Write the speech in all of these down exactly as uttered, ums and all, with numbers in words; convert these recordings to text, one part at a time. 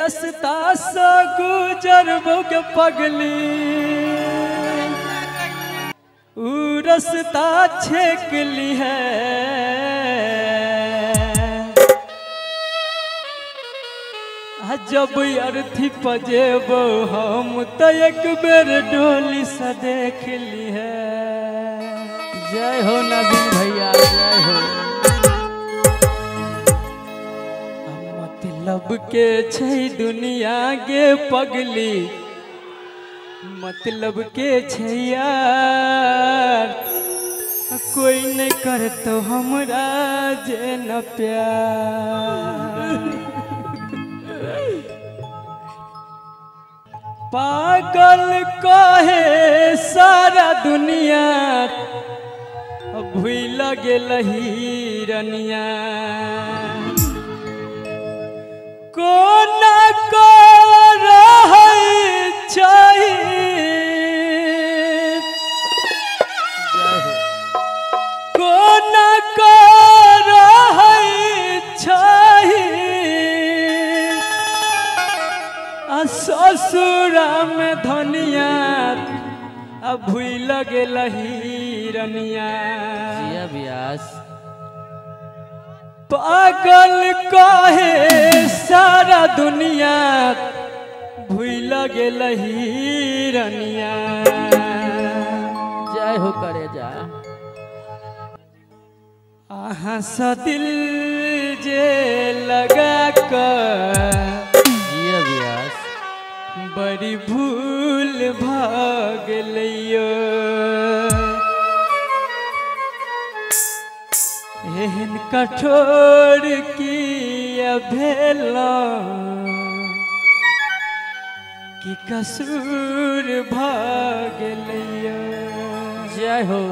रस्ता से गुजरबो के पगली ऊ रस्ता छेक ली है जब अर्थी पजेबो हम तो एक बेर डोली से देख ली है। जय हो नवीन भैया जय हो। मतलब के छै दुनिया गे पगली मतलब के छै यार कोई नहीं करतो हमरा जे न प्यार। पागल कहे सारा दुनिया भूल गेल हिरनिया कोना को रहै छै कोना को रहै छै ससुरा में धनिया अब भूल गेल हिरनिया। पागल कहे सारा दुनिया भूल गेल हिरनिया। जय हो करे जा। आहा सा दिल जे लगा कर बड़ी भूल भाग लियो एहन कठोर किया भेला कि कसूर भाग लियो। जय हो।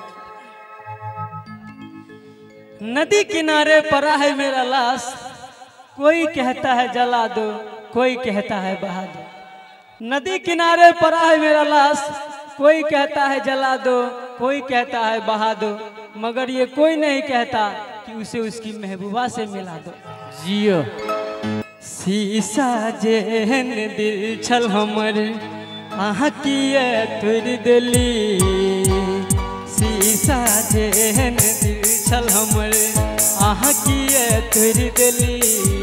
नदी किनारे पड़ा है मेरा लाश कोई कहता है जला दो कोई कहता है बहा दो। नदी किनारे पड़ा है मेरा लाश कोई कहता है जला दो कोई कहता है बहा दो मगर ये कोई नहीं कहता कि उसे उसकी महबूबा से मिला दो। जियो। शीशा जेहन दिल छल हमर अहाँ किए तोड़ देली शीशा जेहन दिल छल हमर अहाँ किए तोड़ देली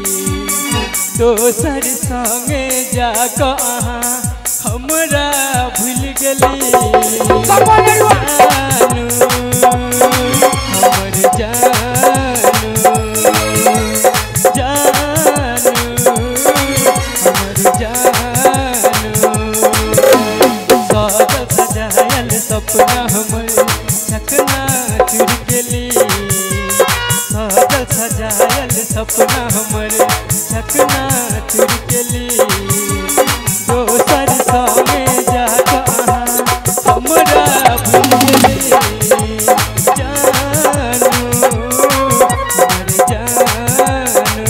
दोसर संगे जाक अहाँ हमरा भूल गेली। जानू हमर जानू जानू हमर जानू सजल सजायल सपना हमर चकना चुर गेली सजल सजायल सपना हमर चकना चुर गेली दोसर संगे जाक अहाँ हमरा भूल गेली। जानू हमर जानू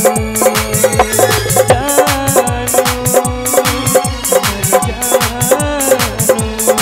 जानू हमर जानू।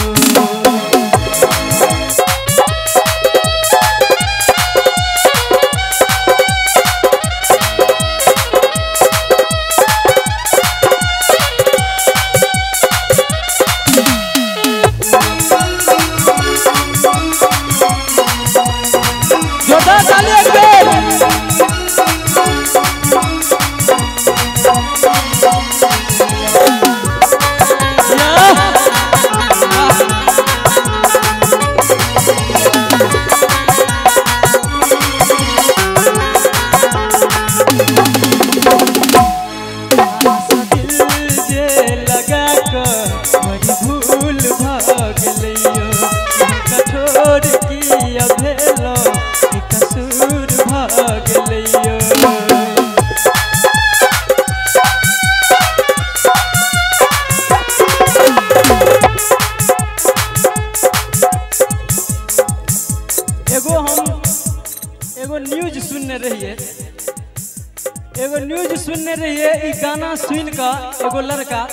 एगो न्यूज सुनने रहिए ई गाना सुन का एगो लड़का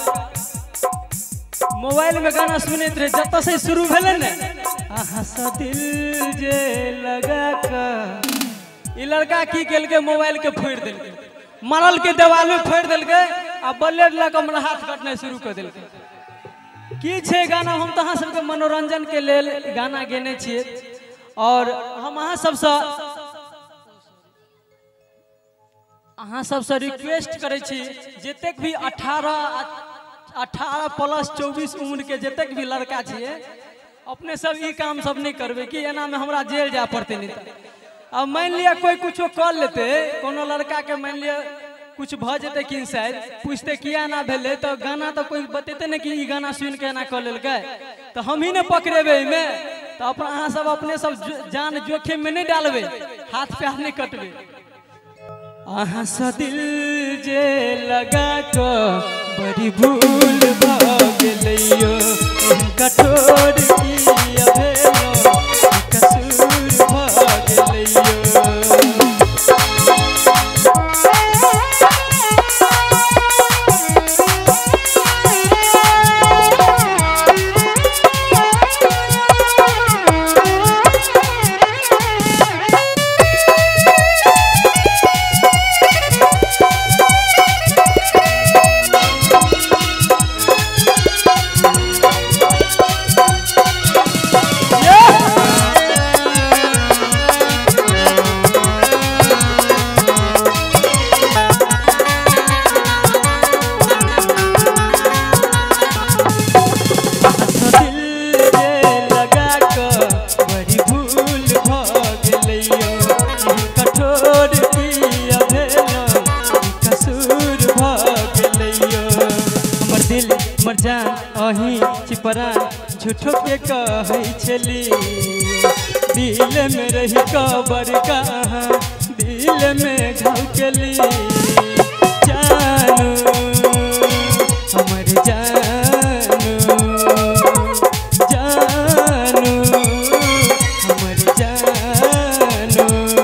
मोबाइल में गाना सुनते रहे जब से शुरू भेले ने हंसा दिल जे लगा का ई लड़का की केल के मोबाइल के फोड़ दिल मारल के दीवार में फोड़ दिल के आ ब्लेड लग हमरा हाथ कटने शुरू कर दिल की छे गाना हम तो अहाँ सबके मनोरंजन के लेल गाना गेने छिए और हम अहाँ सबसे अहाँ सबसे रिक्वेस्ट करे छी जतेक भी अठारह अठारह प्लस चौबीस उम्र के जतेक भी लड़का छिए अपने सब ई काम सब नहीं करबे कि एना में हमरा जेल जा पड़ते नहीं तो अब मान लिया कोई कुछ कर लेते कोनो लड़का के मान लिया कुछ भ जते कि शायद पूछते किया ना भेले तो गाना तो कोई बतेते नहीं कि ई गाना सुन के ना कर लेलकै तो हम ही ने पकड़ेबे में तो अपन अहाँ सब अपने सब जान जोखिम में नहीं डालबे हाथ पैर नहीं कटबे अहाँ सा दिल जे लगा को बड़ी भूल भ गेलैयो कठोर की अभेलो कसूर भ गेलैयो झूठो के कहै छली दिल में रही कबर कहाँ दिल में घाव केली जानू हमर जानू जानू हमर जानू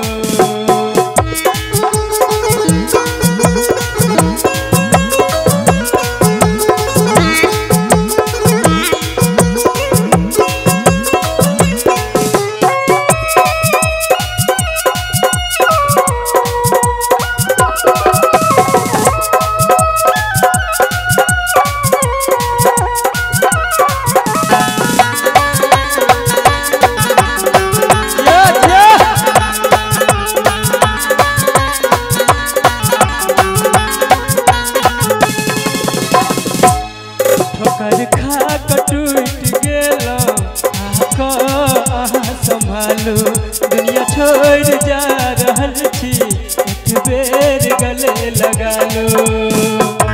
दुनिया छोड़ जा रहल छी एक बेर गले लगा लो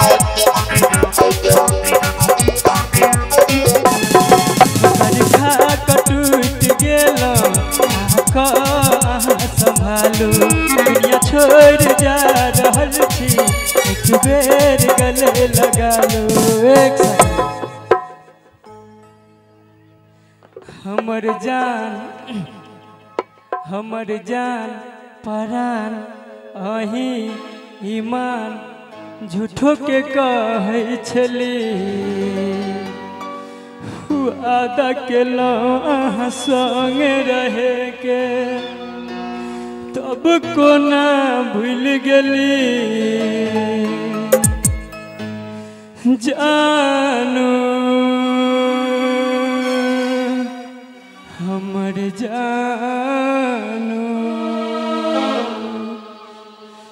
खा कटूट गेलो संभालू दुनिया छोड़ जा रहल छी एक बेर गले लगा लो एक हमर जान हमर जान परान अही ईमान झूठो के कहै छली आदा केलो अहाँ संगे रहे के तब कोना भूल गेली जानू हमर जानू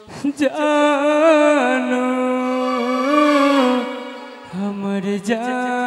जानू हमर जानू